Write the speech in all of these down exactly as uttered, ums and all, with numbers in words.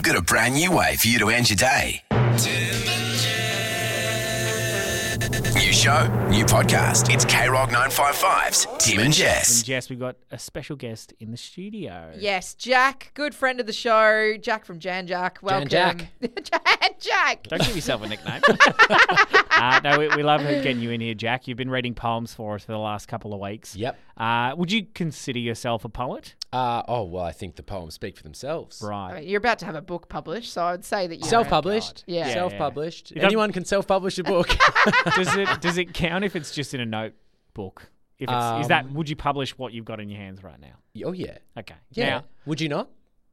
got a brand new way for you to end your day. New show, new podcast. It's K Rock nine fifty-five's Tim and Jess. And Jess, we've got a special guest in the studio. Yes, Jack, good friend of the show. Jack from Jan Jack. Welcome. Jan Jan Jack. Don't give yourself a nickname. uh, no, we, we love getting you in here, Jack. You've been reading poems for us for the last couple of weeks. Yep. Uh, would you consider yourself a poet? Uh, oh, well, I think the poems speak for themselves. Right. I mean, you're about to have a book published, so I would say that you're Self-published. Yeah. Yeah, Self-published. yeah. Anyone can self-publish a book. does it does it count if it's just in a notebook? If it's, Um, is that would you publish what you've got in your hands right now? Oh, yeah. Okay. Yeah. Now, Would you not?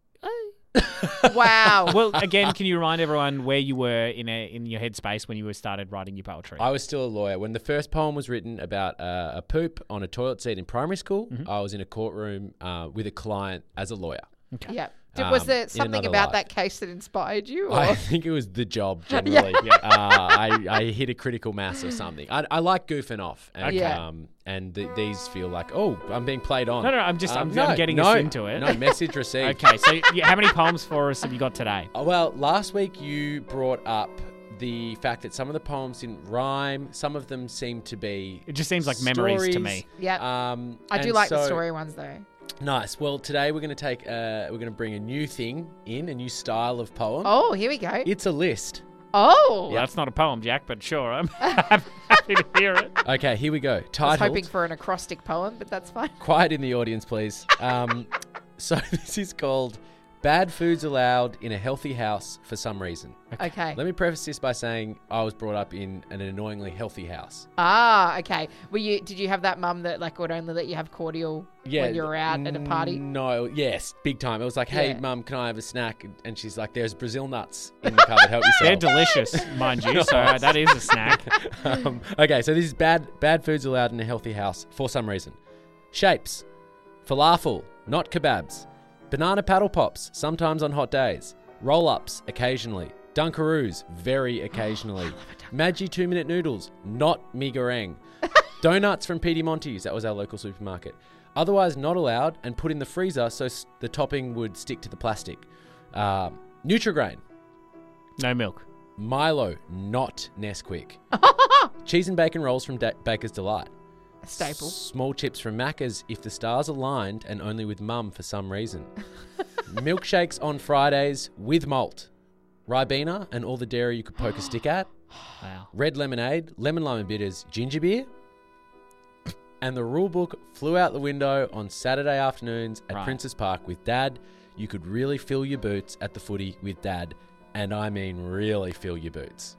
Wow. well, again, can you remind everyone where you were in a in your headspace when you were started writing your poetry? I was still a lawyer. When the first poem was written about uh, a poop on a toilet seat in primary school, Mm-hmm. I was in a courtroom uh, with a client as a lawyer. okay. Yeah. Did, was Um, there in something another about life. that case that inspired you? Or? I think it was the job generally. uh, I, I hit a critical mass or something. I, I like goofing off. And, Okay. um, and th- these feel like, oh, I'm being played on. No, no, I'm just Um, I'm, no, I'm getting no, us into it. No, message received. Okay, so you, how many poems for us have you got today? Uh, Well, last week you brought up the fact that some of the poems didn't rhyme. Some of them seem to be It just seems like memories to stories. me. Yep. Um, I do and like the so- story ones, though. Nice. Well, today we're going to take, uh, we're going to bring a new thing in, a new style of poem. Oh, here we go. It's a list. Oh. Well, that's not a poem, Jack, but sure, I'm happy to hear it. Okay, here we go. I was Titled. hoping for an acrostic poem, but that's fine. Quiet in the audience, please. Um, so this is called Bad Foods Allowed in a Healthy House for Some Reason. Okay. Let me preface this by saying I was brought up in an annoyingly healthy house. Ah, okay. Were you? Did you have that mum that like would only let you have cordial when you were out at a party? No, yes, big time. It was like, hey, Yeah. mum, can I have a snack? And she's like, there's Brazil nuts in the cupboard. Help yourself. They're delicious, mind you, so uh, that is a snack. um, okay, so this is bad bad foods allowed in a healthy house for some reason. Shapes. Falafel, not kebabs. Banana paddle pops, sometimes on hot days. Roll-ups, occasionally. Dunkaroos, very occasionally. Maggi two-minute noodles, not mee goreng. Donuts from Petey Monty's, that was our local supermarket. Otherwise not allowed and put in the freezer so s- the topping would stick to the plastic. Uh, Nutrigrain. No milk. Milo, not Nesquik. Cheese and bacon rolls from da- Baker's Delight. A staple. Small chips from Macca's if the stars aligned and only with mum for some reason. Milkshakes on Fridays with malt. Ribena and all the dairy you could poke a stick at. Wow. Red lemonade, lemon lime and bitters, ginger beer. And the rule book flew out the window on Saturday afternoons at Right. Princess Park with Dad. You could really fill your boots at the footy with Dad. And I mean really fill your boots.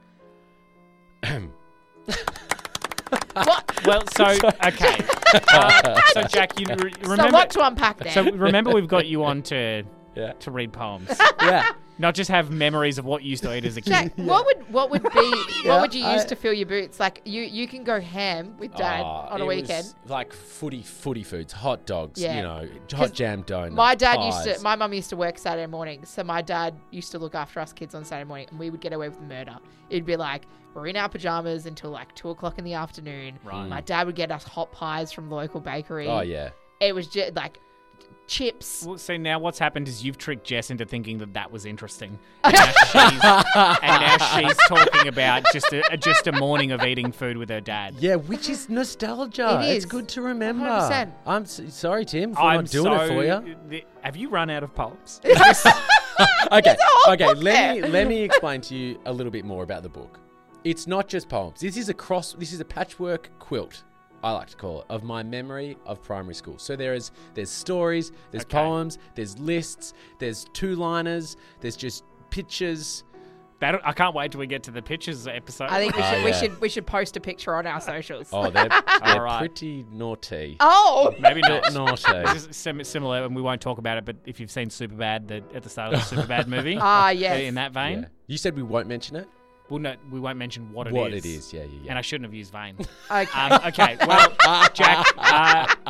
Well, so, okay. Uh, so, Jack, you re- So remember... much to unpack there. So remember we've got you on to, Yeah. to read poems. Yeah. Not just have memories of what you used to eat as a kid. Jack, what would what would be Yeah, what would you use I- to fill your boots? Like you you can go ham with Dad Oh, on a it weekend. was like footy footy foods, hot dogs, Yeah. you know, hot jam donuts. My dad used pies. to. My mum used to work Saturday mornings, so my dad used to look after us kids on Saturday morning, and we would get away with murder. It'd be like we're in our pajamas until like two o'clock in the afternoon. Right. My dad would get us hot pies from the local bakery. Oh yeah. It was just like chips. Well, see, now what's happened is you've tricked Jess into thinking that that was interesting. And now she's, and now she's talking about just a, just a morning of eating food with her dad. Yeah, which is nostalgia. It It's is. good to remember. one hundred percent. I'm s- sorry, Tim, for I'm not doing so, it for you. the- have you run out of poems? Okay, whole okay. book Let me there. let me explain to you a little bit more about the book. It's not just poems. This is a cross. This is a patchwork quilt, I like to call it, of my memory of primary school. So there is there's stories, there's Okay. poems, there's lists, there's two-liners, there's just pictures. That, I can't wait till we get to the pictures episode. I think we Oh, should we yeah. should we should post a picture on our socials. Oh, they're, they're All right. pretty naughty. Oh! Maybe not. Naughty. This is sim- similar, and we won't talk about it, but if you've seen Superbad, the, at the start of the Superbad movie, Ah, yes. in that vein, Yeah. You said we won't mention it. well, no, we won't mention what it What is. it is, yeah, yeah, yeah. And I shouldn't have used vein. Okay. Um, okay, well, Jack, uh,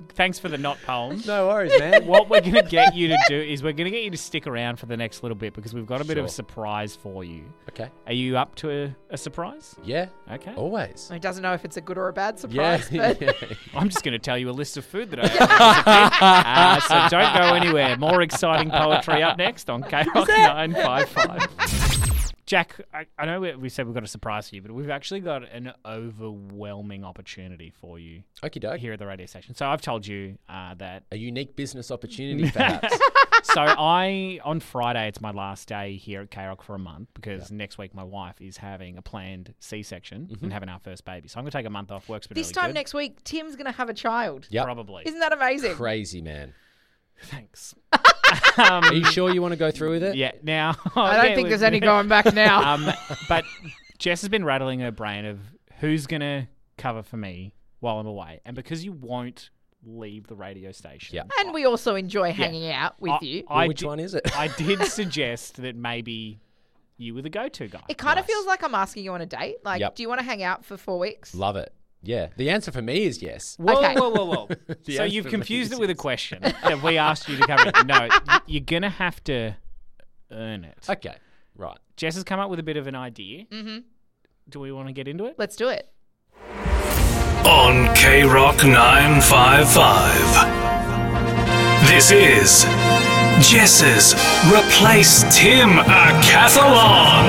thanks for the not poem. No worries, man. What we're going to get you to do is we're going to get you to stick around for the next little bit because we've got a bit of a Sure. surprise for you. Okay. Are you up to a, a surprise? Yeah. Okay. Always. He doesn't know if it's a good or a bad Yeah. surprise. But yeah. I'm just going to tell you a list of food that I have. uh, so don't go anywhere. More exciting poetry up next on K Rock nine five five. Jack, I, I know we, we said we've got a surprise for you, but we've actually got an overwhelming opportunity for you Okie doke. here at the radio station. So I've told you uh, that. A unique business opportunity, perhaps. So I, on Friday, it's my last day here at K Rock for a month because next week my wife is having a planned C-section Mm-hmm. and having our first baby. So I'm going to take a month off. Work's been this really time good. next week, Tim's going to have a child. Yep. Probably. Isn't that amazing? Crazy, man. Thanks. Are you sure you want to go through with it? Yeah, now... I don't think there's any going back now. Um, but Jess has been rattling her brain of who's going to cover for me while I'm away. And because you won't leave the radio station... Yeah. And we also enjoy hanging out with I, you. Well, I which di- one is it? I did suggest that maybe you were the go-to guy. It kind of Nice. feels like I'm asking you on a date. Like, Yep. do you want to hang out for four weeks? Love it. Yeah. The answer for me is yes. Whoa, Okay. whoa, whoa, whoa. The So answer you've for me confused is it with a yes. question that we asked you to cover. No, y- you're going to have to earn it. Okay. Right. Jess has come up with a bit of an idea. Mm-hmm. Do we want to get into it? Let's do it. On K Rock nine five five. This is Jess's Replace Tim Acathlon.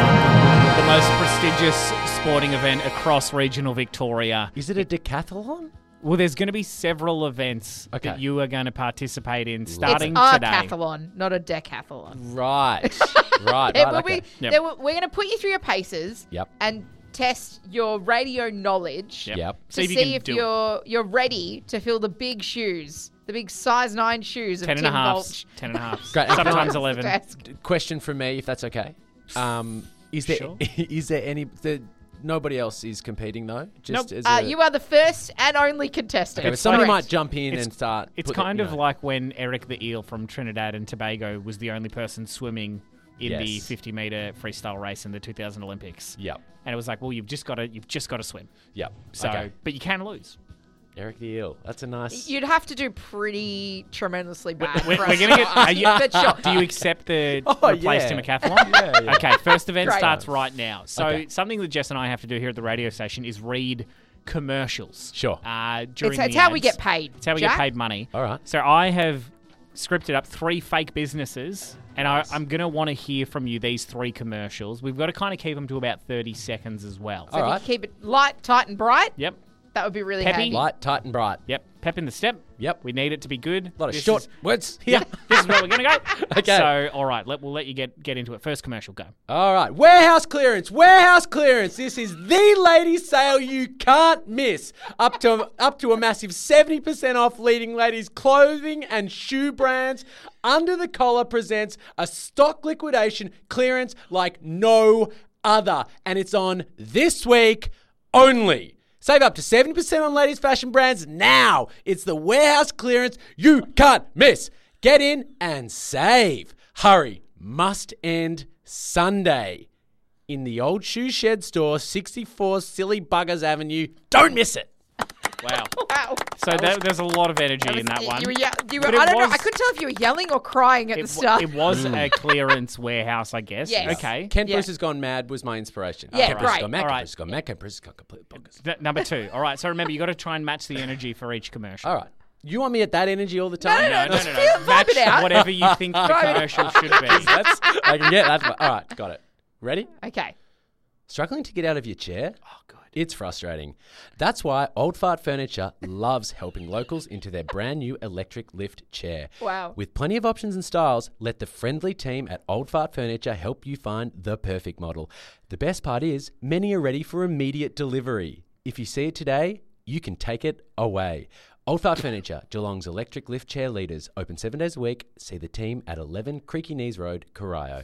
The most prestigious sporting event across regional Victoria. Is it a decathlon? Well, there's going to be several events Okay. that you are going to participate in starting it's a today. cathalon, not a decathlon. Right. right. It right. will Okay. be, Yep. there will- we're going to put you through your paces Yep. and test your radio knowledge Yep. Yep. to See if you see can if do it. you're you're ready to fill the big shoes, the big size nine shoes of Ten and a Tim half. Volch. Ten and a half. Great. And Sometimes can I- eleven. Desk. Question from me, if that's okay. Um, is there Sure. is there any? The, nobody else is competing though. Just Nope. as Uh, a, you are the first and only contestant. Okay, but somebody Correct. might jump in It's- and start. It's put the- kind you of know. like when Eric the Eel from Trinidad and Tobago was the only person swimming in the Yes. fifty meter freestyle race in the two thousand Olympics. Yep. And it was like, well, you've just got to you've just got to swim. Yep. So, okay. but you can lose. Eric the Eel. That's a nice. You'd have to do pretty tremendously bad. We're, for we're us gonna to get. Are ask you, you, but sure. do you accept the Oh, replace yeah. Tim Acathlon? Yeah, yeah. Okay. First event Great. starts right now. So Okay. something that Jess and I have to do here at the radio station is read commercials. Sure. Uh, during It's, it's the how we ads. get paid. It's how we Jack. get paid money. All right. So I have scripted up three fake businesses, and I, I'm going to want to hear from you these three commercials. We've got to kind of keep them to about thirty seconds as well. So if All you right. keep it light, tight, and bright, Yep. that would be really Peppy. handy. Light, tight, and bright. Yep. Pep in the step. Yep. We need it to be good. A lot of This short is- words here. Yeah, this is where we're going to go. Okay. So, all right, let, we'll let you get, get into it. First commercial, go. All right. Warehouse clearance. Warehouse clearance. This is the ladies' sale you can't miss. Up to up to a massive seventy percent off leading ladies' clothing and shoe brands. Under the Collar presents a stock liquidation clearance like no other. And it's on this week only. Save up to seventy percent on ladies' fashion brands now. It's the warehouse clearance you can't miss. Get in and save. Hurry. Must end Sunday. In the old shoe shed store, sixty-four Silly Buggers Avenue. Don't miss it. Wow. Wow. So that, there's a lot of energy in that You one. were, ye- you were, But it I don't know. was- I couldn't tell if you were yelling or crying at It, the w- start. it was a clearance warehouse, I guess. Yes. Okay. Ken Yeah. Bruce has gone mad was my inspiration. Yeah, Ken Bruce has great. gone mad. All Ken right. Bruce has gone mad. Ken Bruce has gone completely bonkers. Th- number two. All right. So remember, you got to try and match the energy for each commercial. All right. You want me at that energy all the no, time? no, No, no, just no, feel no. vibe Match it out. whatever you think the Vibe it- commercial should be. That's, I can get that. All right. Got it. Ready? Okay. Struggling to get out of your chair? Oh, good. It's frustrating. That's why Old Fart Furniture loves helping locals into their brand new electric lift chair. Wow. With plenty of options and styles, let the friendly team at Old Fart Furniture help you find the perfect model. The best part is, many are ready for immediate delivery. If you see it today, you can take it away. Old Fart Furniture, Geelong's electric lift chair leaders, open seven days a week. See the team at eleven Creaky Knees Road, Corio.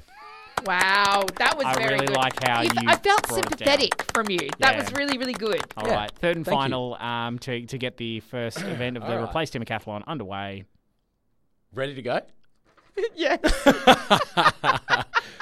Wow. That was I very really good. like how you I felt brought it sympathetic from you. That Yeah. was really, really good. All Yeah. right. Third and Thank you. final um, to, to get the first event of the All right. Replace Tim Acathlon underway. Ready to go? Yeah.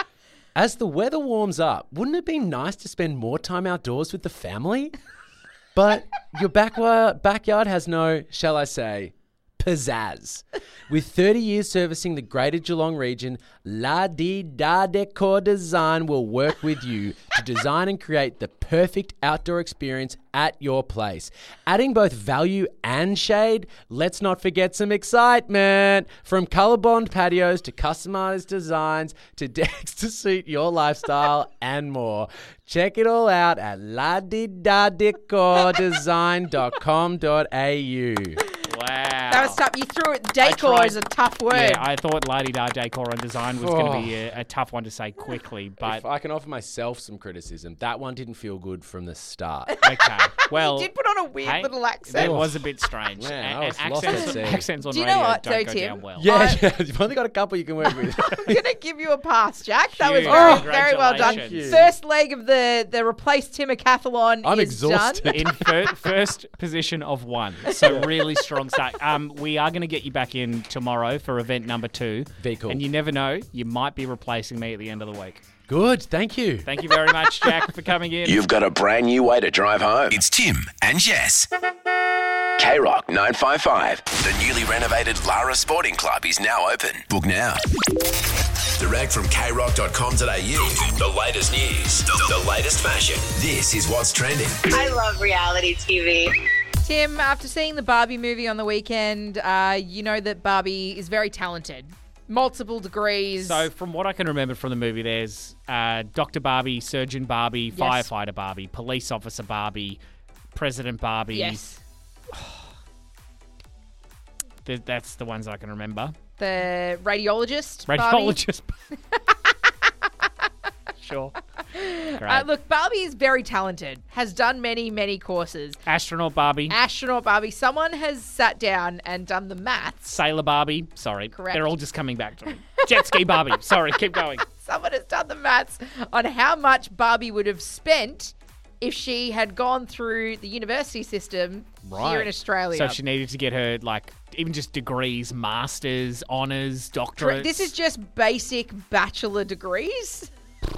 As the weather warms up, wouldn't it be nice to spend more time outdoors with the family? But your backyard, backyard has no, shall I say, pizzazz. With thirty years servicing the Greater Geelong region, La Di Da Decor Design will work with you to design and create the perfect outdoor experience at your place. Adding both value and shade, let's not forget some excitement. From colour-bond patios to customized designs to decks to suit your lifestyle and more. Check it all out at la di da decor design dot com dot a u. Wow. That was tough. You threw it. Decor tried- is a tough word. Yeah, I thought La-di-da decor and design was going Oh. to be a, a tough one to say quickly, but If I can offer myself some criticism, that one didn't feel good from the start. okay. Well, you did put on a weird hey, little That accent. was a bit strange. Man, and, I was and lost at accents, sea. accents on Do you radio know what, don't though, go Tim? down well. Yeah, I- yeah, you've only got a couple you can work with. I'm gonna give you a pass, Jack. That was Huge. very, Oh, very well done. congratulations. First leg of the the replace Timocathlon I'm is exhausted. done. In fir- first position of one, so really strong start. Um, we are going to get you back in tomorrow for event number two. Very cool. And you never know, you might be replacing me at the end of the week. Good, thank you. Thank you very much, Jack, for coming in. You've got a brand new way to drive home. It's Tim and Jess. K Rock nine five five. The newly renovated Lara Sporting Club is now open. Book now. Direct from k rock dot com dot a u. The latest news, the, the latest fashion. This is what's trending. I love reality T V. Tim, after seeing the Barbie movie on the weekend, uh, you know that Barbie is very talented. Multiple degrees. So, from what I can remember from the movie, there's uh, Doctor Barbie, Surgeon Barbie, Yes. Firefighter Barbie, Police Officer Barbie, President Barbie. yes. Th- that's the ones I can remember. The radiologist. Barbie. Radiologist. Sure. Great. Uh, look, Barbie is very talented. Has done many, many courses. Astronaut Barbie. Astronaut Barbie. Someone has sat down and done the maths. Sailor Barbie. Sorry. Correct. They're all just coming back to me. Jet ski Barbie. Sorry, keep going. Someone has done the maths on how much Barbie would have spent if she had gone through the university system here in Australia. So if she needed to get her, like, even just degrees, masters, honours, doctorates. This is just basic bachelor degrees.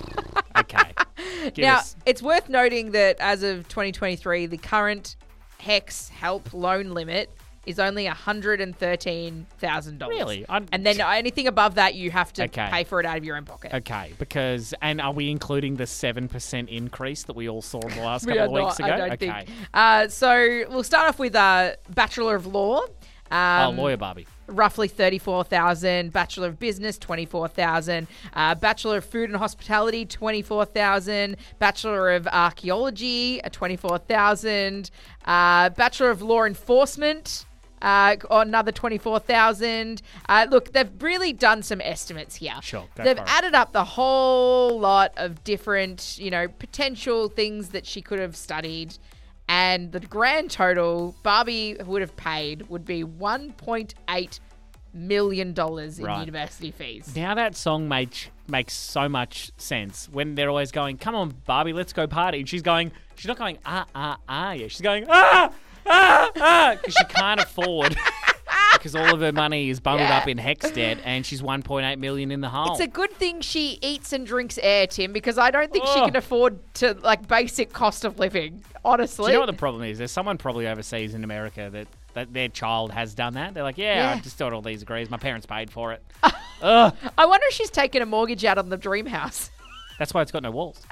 Okay. Give Now, us- it's worth noting that as of twenty twenty-three, the current HEX help loan limit is only one hundred thirteen thousand dollars. Really? I'm- And then anything above that, you have to Okay. pay for it out of your own pocket. Okay, because, and are we including the seven percent increase that we all saw the last We couple are of weeks not, ago? I don't okay. think. Uh, so we'll start off with uh, Bachelor of Law. Um, oh, Lawyer Barbie. Roughly thirty-four thousand. Bachelor of Business, twenty-four thousand. Uh, Bachelor of Food and Hospitality, twenty-four thousand. Bachelor of Archaeology, uh, twenty-four thousand. Uh, Bachelor of Law Enforcement, uh, another twenty-four thousand. Uh, look, they've really done some estimates here. Sure, go They've for it. added up the whole lot of different, you know, potential things that she could have studied. And the grand total Barbie would have paid would be one point eight million dollars in Right. university fees. Now that song makes makes so much sense when they're always going, "Come on, Barbie, let's go party," and she's going, she's not going ah ah ah, yeah, she's going ah ah ah because she can't afford because all of her money is bundled Yeah. up in HEX debt, and she's one point eight million in the hole. It's a good thing she eats and drinks air, Tim, because I don't think she Oh. can afford to, like, basic cost of living, honestly. Do you know what the problem is? There's someone probably overseas in America that, that their child has done that. They're like, yeah, Yeah. I just got all these degrees. My parents paid for it. Ugh. I wonder if she's taken a mortgage out on the dream house. That's why it's got no walls.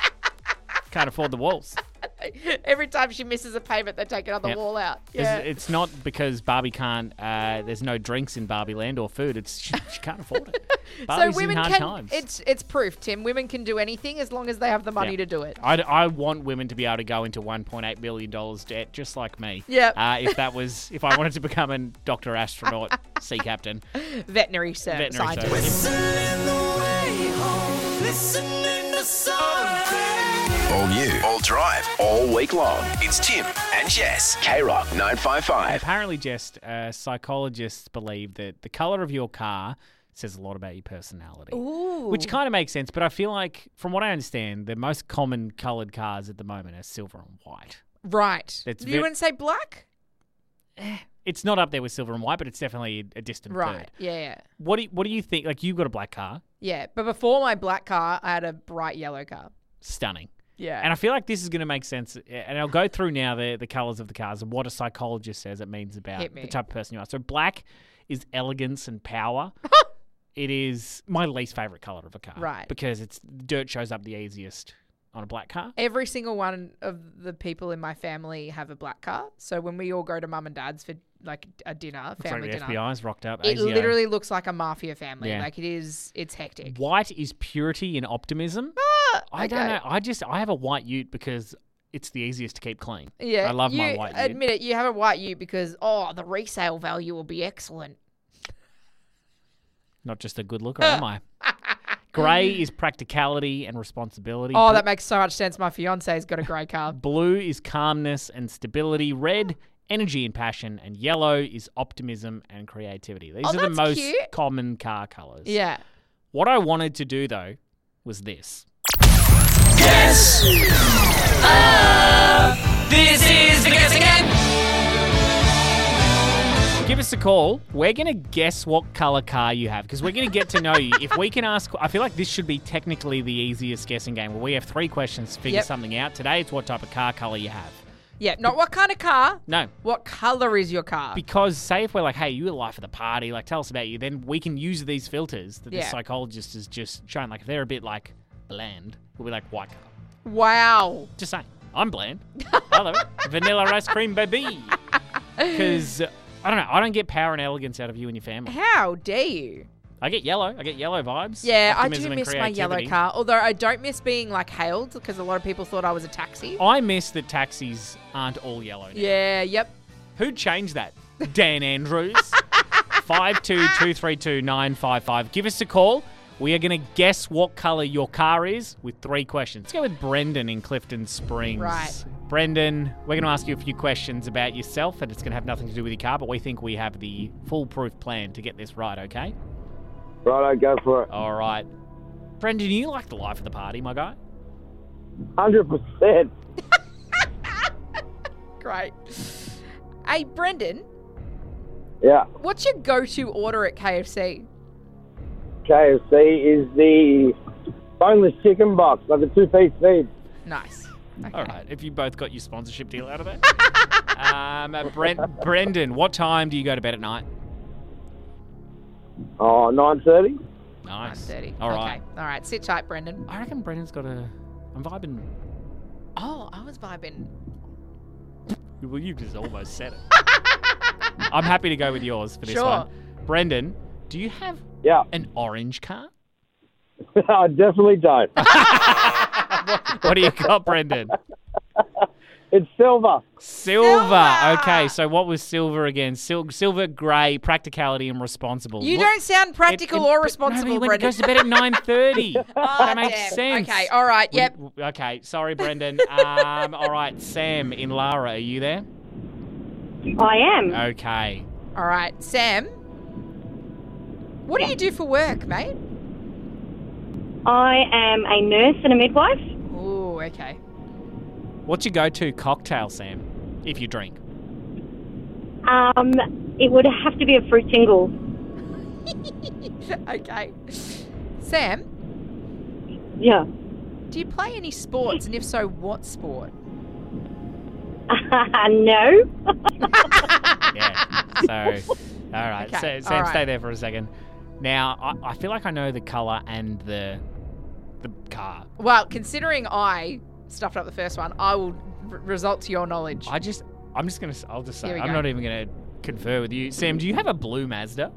Can't afford the walls. Every time she misses a payment, they take another Yep. wall out. It's- Yeah. It's not because Barbie can't, uh, there's no drinks in Barbie Land or food. It's She, she can't afford it. So Barbie's women in hard can, times. it's it's proof, Tim. Women can do anything as long as they have the money Yeah. to do it. I, I want women to be able to go into one point eight million dollars debt just like me. Yep. Uh, if that was, if I wanted to become a doctor, astronaut, sea captain, Veterinary, ser- veterinary scientist. surgeon. All new, all drive, all week long. It's Tim and Jess. K Rock nine five five. Apparently, just uh, psychologists believe that the color of your car says a lot about your personality. Ooh. Which kind of makes sense, but I feel like, from what I understand, the most common coloured cars at the moment are silver and white. Right. That's you ve- wouldn't say black? It's not up there with silver and white, but it's definitely a distant Right. third. Yeah, yeah. What do you, what do you think? Like, you've got a black car, Yeah. But before my black car, I had a bright yellow car. stunning. Yeah. And I feel like this is going to make sense. And I'll go through now the, the colours of the cars and what a psychologist says it means about Hit me. the type of person you are. So black is elegance and power. It is my least favourite colour of a car. Right. Because it's dirt shows up the easiest on a black car. Every single one of the people in my family have a black car. So when we all go to mum and dad's for like a dinner, Looks like family the dinner, F B I's rocked up. it A S I O. literally looks like a mafia family. Yeah. Like it is, it's hectic. White is purity and optimism. Ah, I don't okay. know. I just I have a white ute because it's the easiest to keep clean. Yeah, I love my you white ute. Admit it, you have a white ute because oh, the resale value will be excellent. Not just a good looker, am I? Grey is practicality and responsibility. Oh, Bl- that makes so much sense. My fiance's got a grey car. Blue is calmness and stability. Red, energy and passion. And yellow is optimism and creativity. These Oh, are the that's most cute. common car colours. Yeah. What I wanted to do, though, was this. Guess. This is the guessing game. Give us a call. We're going to guess what colour car you have because we're going to get to know you. If we can ask, I feel like this should be technically the easiest guessing game where we have three questions to figure Yep. something out. Today, it's what type of car colour you have. Yeah, not what kind of car. No. What colour is your car? Because say if we're like, hey, you're the life of the party, like tell us about you, then we can use these filters that the Yeah. psychologist has just shown. Like if they're a bit like bland, we'll be like white car. Wow. Just saying, I'm bland. I love it. Vanilla ice cream, baby. Because I don't know, I don't get power and elegance out of you and your family. How dare you? I get yellow. I get yellow vibes. Yeah, I optimism do and miss my yellow creativity. car. Although I don't miss being like hailed because a lot of people thought I was a taxi. I miss that taxis aren't all yellow now. Yeah, yep. Who changed that? Dan Andrews. five two two three two nine five five. Give us a call. We are going to guess what colour your car is with three questions. Let's go with Brendan in Clifton Springs. Right. Brendan, we're going to ask you a few questions about yourself, and it's going to have nothing to do with your car, but we think we have the foolproof plan to get this right, okay? Righto, go for it. All right. Brendan, you like the life of the party, my guy? one hundred percent. Great. Hey, Brendan, Yeah. what's your go-to order at K F C? K F C is the boneless chicken box, like the two-piece feed. Nice. Okay. All right. Have you both got your sponsorship deal out of that? um, uh, Brent, Brendan, what time do you go to bed at night? Oh, nine thirty? Nice. thirty. All right. Okay. All right. Sit tight, Brendan. I reckon Brendan's got a... I'm vibing... Oh, I was vibing. Well, you just almost said it. I'm happy to go with yours for this Sure. one. Brendan, do you have Yeah. an orange car? I definitely don't. What do you got, Brendan? It's silver. Silver. Silver! Okay, so what was silver again? Sil- silver, grey, practicality, and responsible. You Look- don't sound practical It- it- or but- responsible, no, but he Brendan. goes to bed at nine thirty. Oh, That makes damn. sense. Okay. All right. We- Yep. w- okay, sorry, Brendan. Um, all right, Sam in Lara, are you there? I am. Okay. All right, Sam. What do you do for work, mate? I am a nurse and a midwife. Oh, okay. What's your go-to cocktail, Sam, if you drink? Um, it would have to be a fruit tingle. Okay. Sam, Yeah. do you play any sports, and if so, what sport? No. Yeah. So, all right. Okay, So, Sam, all right. stay there for a second. Now, I, I feel like I know the colour and the the car. Well, considering I stuffed up the first one, I will r- result to your knowledge. I just, I'm just gonna, I'll just say, Here we I'm go. not even gonna confer with you. Sam, do you have a blue Mazda?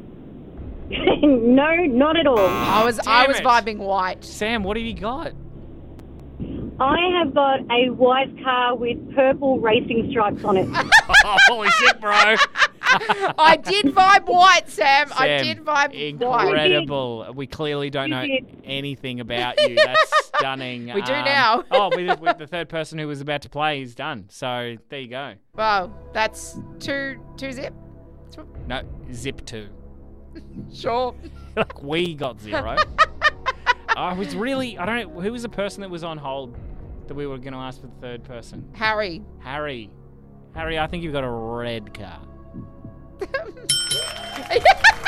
No, not at all. I was I Damn was it. vibing white. Sam, what have you got? I have got a white car with purple racing stripes on it. Oh, holy shit, bro! I did vibe white, Sam. I Sam, did vibe white. incredible. We clearly don't You know did. anything about you. That's stunning. We do now. oh, with, with the third person who was about to play is done. So there you go. Well, that's two two zip. No, zip two. Sure. Like we got zero. I was really, I don't know, who was the person that was on hold that we were going to ask for the third person? Harry. Harry. Harry, I think you've got a red car. A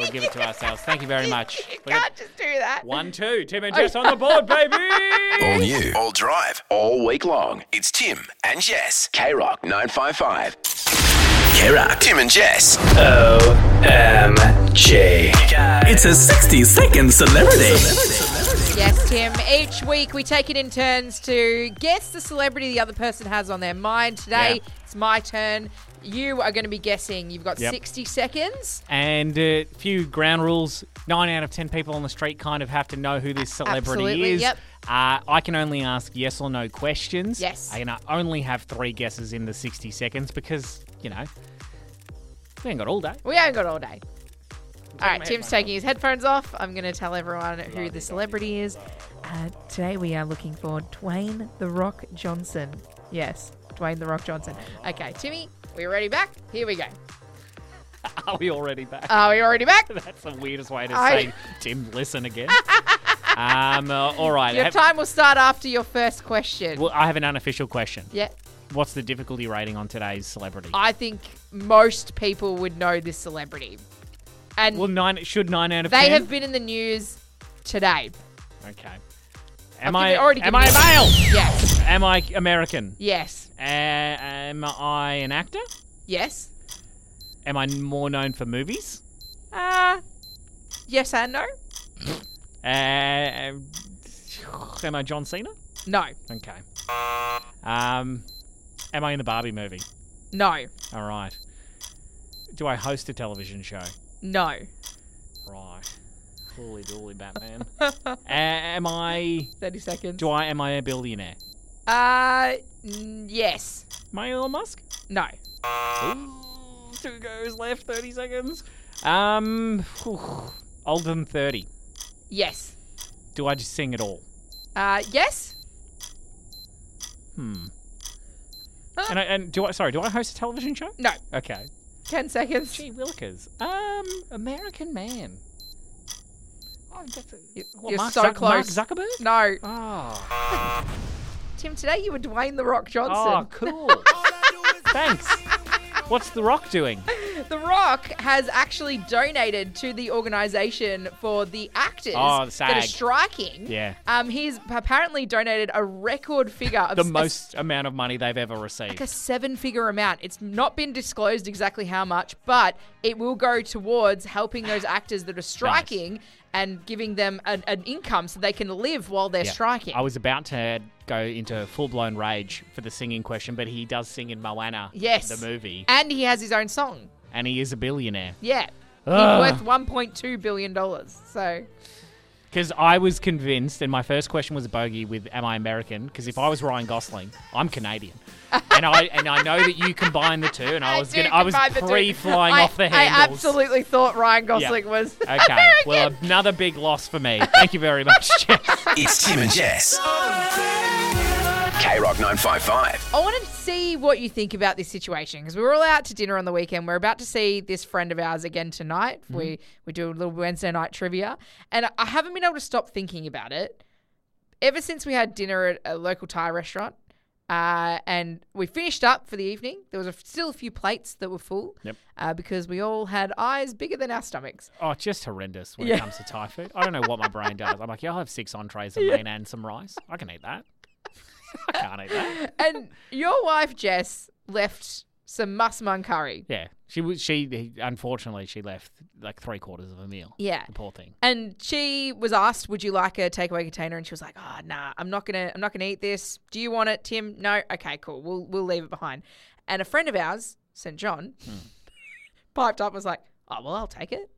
we'll give it to ourselves. Thank you very much. You Look at- can't just do that. One, two. Tim and Jess on the board, baby. All new, all drive, all week long. It's Tim and Jess. K-Rock nine five five. K-Rock. Tim and Jess. O M G. It's a sixty second celebrity. Yes, Tim. Each week we take it in turns to guess the celebrity the other person has on their mind. Today, Yeah. it's my turn. You are going to be guessing. You've got Yep. sixty seconds. And a few ground rules. Nine out of ten people on the street kind of have to know who this celebrity Absolutely, is. yep. Uh, I can only ask yes or no questions. Yes. I can only have three guesses in the sixty seconds because, you know, we ain't got all day. We haven't got all day. All right, my Tim's headphones taking his headphones off. I'm going to tell everyone who the celebrity is. Uh, today we are looking for Dwayne The Rock Johnson. Yes, Dwayne The Rock Johnson. Okay, Timmy, we're ready back? Here we go. Are we already back? Are we already back? That's the weirdest way to I- say, Tim, listen again. um, uh, all right. Your Have- time will start after your first question. well, I have an unofficial question. Yeah. What's the difficulty rating on today's celebrity? I think most people would know this celebrity. And well, nine should nine out of they ten. have been in the news today. Okay. Am I've I given- already am given I a you- male? Yes. Am I American? Yes. Uh, am I an actor? Yes. Am I more known for movies? Uh, yes and no? Uh, am I John Cena? No. Okay. Um, am I in the Barbie movie? No. All right. Do I host a television show? No. Right. Holy dooly, Batman. uh, am I? thirty seconds. Do I? Am I a billionaire? Uh, n- yes. Am I Elon Musk? No. Ooh, two goes left. Thirty seconds. Um, whew, older than thirty. Yes. Do I just sing at all? Uh, yes. Hmm. And, I, and do I? Sorry, do I host a television show? No. Okay. Ten seconds. Gee willikers. Um, American man. Oh, that's a, what, You're Mark so Zuck- close. Mark Zuckerberg? No. Oh. Tim, today you were Dwayne The Rock Johnson. Oh, cool. Thanks. What's The Rock doing? The Rock has actually donated to the organisation for the actors Oh, the that are SAG. striking. Yeah. Um, he's apparently donated a record figure of The s- a most amount of money they've ever received. like a seven-figure amount. It's not been disclosed exactly how much, but it will go towards helping those actors that are striking and giving them an, an income so they can live while they're Yeah. striking. I was about to go into full-blown rage for the singing question, but he does sing in Moana, Yes. the movie, And he has his own song. and he is a billionaire. Yeah. Ugh. He's worth one point two billion dollars. So, Because I was convinced, and my first question was a bogey with "Am I American?" Because if I was Ryan Gosling, I'm Canadian, and I and I know that you combine the two, and I was do gonna, I was combine the two. pre-flying I- off the I handles. absolutely thought Ryan Gosling Yeah. was Okay, American. well, another big loss for me. Thank you very much, Jess. It's Tim and Jess. K-Rock nine five five. I want to see what you think about this situation because we were all out to dinner on the weekend. We're about to see this friend of ours again tonight. Mm-hmm. We we do a little Wednesday night trivia, and I haven't been able to stop thinking about it ever since we had dinner at a local Thai restaurant. Uh, and we finished up for the evening. There was a, still a few plates that were full Yep. uh, because we all had eyes bigger than our stomachs. Oh, it's just horrendous when Yeah. it comes to Thai food. I don't know what my brain does. I'm like, yeah, I'll have six entrees, a main, and some rice. I can eat that. I can't eat that. And your wife, Jess, left some masman curry. Yeah, she was. She unfortunately she left like three quarters of a meal. Yeah. The poor thing. And she was asked, "Would you like a takeaway container?" And she was like, "Oh, nah, I'm not gonna, I'm not gonna eat this. Do you want it, Tim? No. Okay, cool. We'll we'll leave it behind." And a friend of ours, Saint John, piped up, and was like, "Oh, well, I'll take it."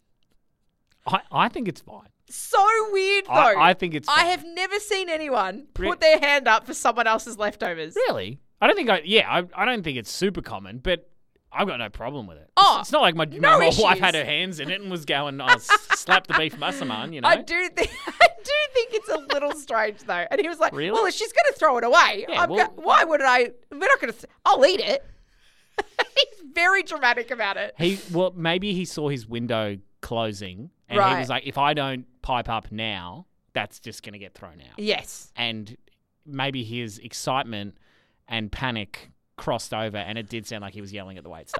I, I think it's fine. So weird, though. I- I think it's I fine. have never seen anyone Re- put their hand up for someone else's leftovers. Really? I don't think I. Yeah, I, I don't think it's super common, but I've got no problem with it. Oh, it's not like my, no my wife issues. had her hands in it and was going, "Oh, s- slap the beef massaman," you know. I do think I do think it's a little strange though. And he was like, Really? "Well, if she's going to throw it away, Yeah, I'm well- go- why would I? We're not going to. I'll eat it." He's very dramatic about it. He well, maybe he saw his window closing, and he Right. was like, "If I don't pipe up now, that's just going to get thrown out." Yes. And maybe his excitement and panic crossed over, and it did sound like he was yelling at the waitstaff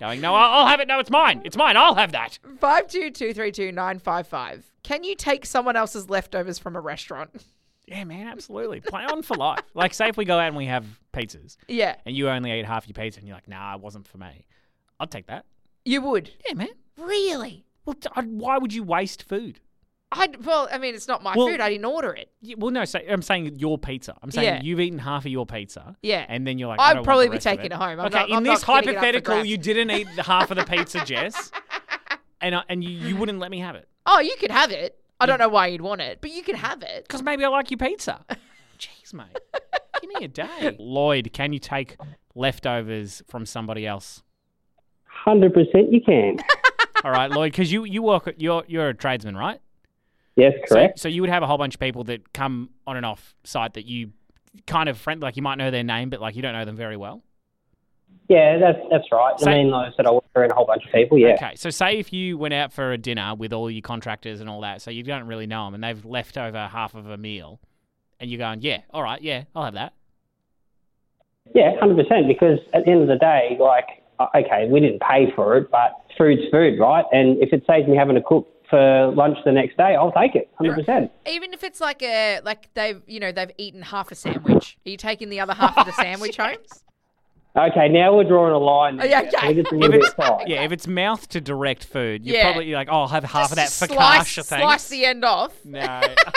going, no, I'll, I'll have it. No, it's mine. It's mine. I'll have that. Five two two three two nine five five. Can you take someone else's leftovers from a restaurant? Yeah, man, absolutely. Play on for life. Like, say if we go out and we have pizzas. Yeah. And you only eat half your pizza and you're like, nah, it wasn't for me. I'd take that. You would? Yeah, man. Really? Well, t- I- why would you waste food? I'd, well, I mean, it's not my Well- food. I didn't order it. Yeah, well, no, say, I'm saying your pizza. I'm saying Yeah. you've eaten half of your pizza. Yeah. And then you're like, I I'd don't probably want be the rest of taking it. it home. I'm okay, not- in I'm this not getting it up for hypothetical, grabs. you didn't eat the half of the pizza, Jess, and uh, and you, you wouldn't let me have it. Oh, you could have it. I don't know why you'd want it, but you could have it. Because maybe I like your pizza. Jeez, mate. Give me a day. Lloyd, can you take leftovers from somebody else? one hundred percent you can. All right, Lloyd, because you, you work, at, you're, you're a tradesman, right? Yes, correct. So, so you would have a whole bunch of people that come on and off site that you kind of friend, like you might know their name, but like you don't know them very well. Yeah, that's that's right. So- I mean, like I said, I work for a whole bunch of people, yeah. Okay, so say if you went out for a dinner with all your contractors and all that, so you don't really know them, and they've left over half of a meal, and you're going, yeah, all right, yeah, I'll have that. Yeah, one hundred percent, because at the end of the day, like, uh, okay, we didn't pay for it, but food's food, right? And if it saves me having to cook for lunch the next day, I'll take it, one hundred percent. Even if it's like a like they've you know they've eaten half a sandwich, are you taking the other half of the sandwich home? Okay, now we're drawing a line. Oh, yeah, there. okay. I think it's a If little it's, bit tight. yeah, if it's mouth to direct food, you're Yeah. probably you're like, oh, I'll have half of that Just focaccia slice, thing. slice the end off. No.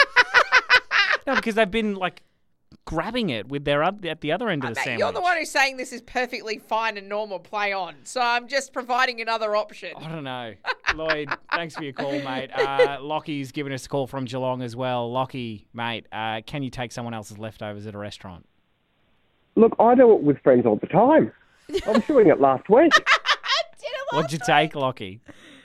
No, because they've been like grabbing it with their oth- at the other end of the Mate, sandwich. you're the one who's saying this is perfectly fine and normal. Play on. So I'm just providing another option. I don't know. Lloyd, thanks for your call, mate. Uh, Lockie's given us a call from Geelong as well. Lockie, mate, uh, can you take someone else's leftovers at a restaurant? Look, I do it with friends all the time. I was doing it last week. What'd you take, Lockie?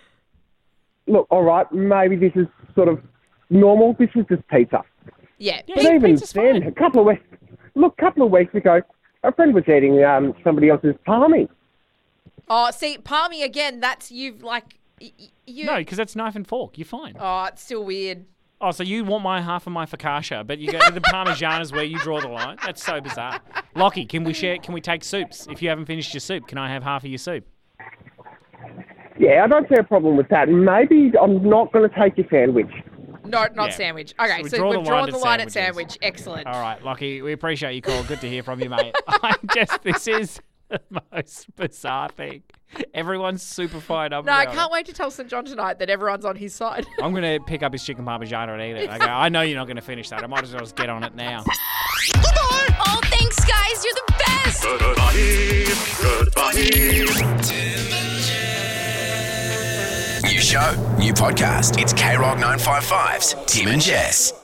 Look, all right, maybe this is sort of normal. This is just pizza. Yeah, Yeah, But yeah, even pizza's then, fine. a couple of weeks, look, a couple of weeks ago, a friend was eating um, somebody else's palmy. Oh, see, palmy again. That's you've like y- y- you. No, because that's knife and fork. You're fine. Oh, it's still weird. Oh, so you want my half of my focaccia, but you go to the Parmesan is where you draw the line? That's so bizarre. Lockie, can we share? Can we take soups? If you haven't finished your soup, can I have half of your soup? Yeah, I don't see a problem with that. Maybe I'm not going to take your sandwich. No, not Yeah. sandwich. Okay, So we so, draw the we've line drawn at the line at sandwiches. sandwich. Excellent. All right, Lockie, we appreciate your call. Good to hear from you, mate. I just this is the most bizarre thing. Everyone's super fired up. No, I about can't it. wait to tell Saint John tonight that everyone's on his side. I'm going to pick up his chicken parmesan and eat it. I go, I know you're not going to finish that. I might as well just get on it now. Oh, thanks, guys. You're the best. New show, new podcast. It's K Rock nine five five's Tim and Jess.